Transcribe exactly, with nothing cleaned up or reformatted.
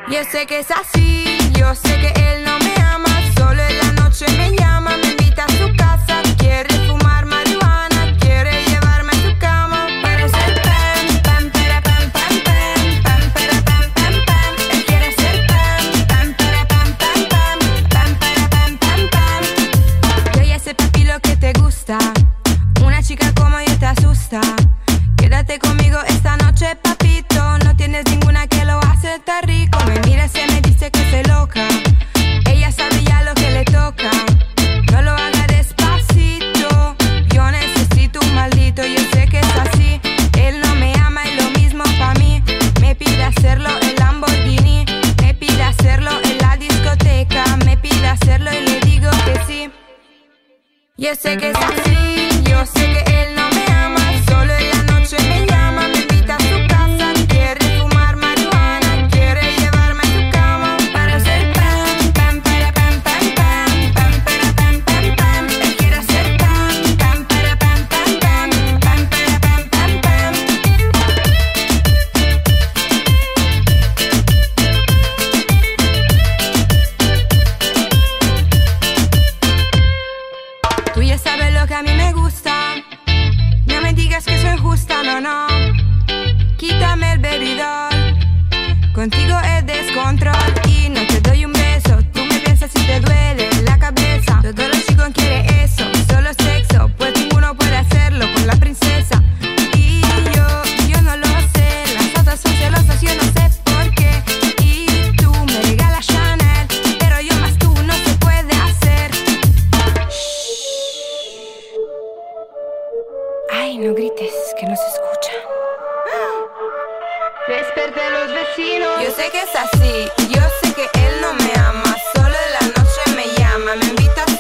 Yo sé que es así, yo sé que él no me ama. Solo en la noche me llama, me invita a su casa. Quiere fumar marihuana, quiere llevarme a su cama. Para ser pam, pam, para pam, pam, pam, pam, para pam, pam, pam. Él quiere ser pam, pam, para pam, pam, pam, pam, para pam, pam, pam. Yo ya sé, papi, lo que te gusta. Una chica como yo te asusta. Quédate conmigo esta noche, papito. No tienes ninguna que lo hace tan rico. Me mira y me dice que estoy loca. Ella sabe ya lo que le toca. No lo haga despacito. Yo necesito un maldito. Yo sé que es así. Él no me ama y lo mismo pa' mí. Me pide hacerlo en Lamborghini. Me pide hacerlo en la discoteca. Me pide hacerlo y le digo que sí. Yo sé que es así. Yo sé que él no me ama. Solo en la noche me llama. Me invita a su casa. Quiere fumar marihuana. Quiere llevarme a su cama. Para hacer pam, pam, para pam, pam, pam, pam, para pam, pam, pam. Él quiere hacer pam, pam, para pam, pam, pam, pam, para pam, pam, pam. Tú ya sabes lo que a mí me gusta. No me digas que soy justa, no, no. Quítame el bebidor. Contigo es descontrol. Y no te doy un beso. Tú me piensas si te duele la cabeza. Todos los chicos quieren eso, solo sexo. Pues ninguno puede hacerlo con la princesa. Y yo, yo no lo sé. Las otras son celosas, yo no sé por qué. Y tú me regalas Chanel, pero yo más tú no se puede hacer. Ay, no grites, que no se escuchan. Desperté a los vecinos. Yo sé que es así, yo sé que él no me ama. Solo en la noche me llama, me invita a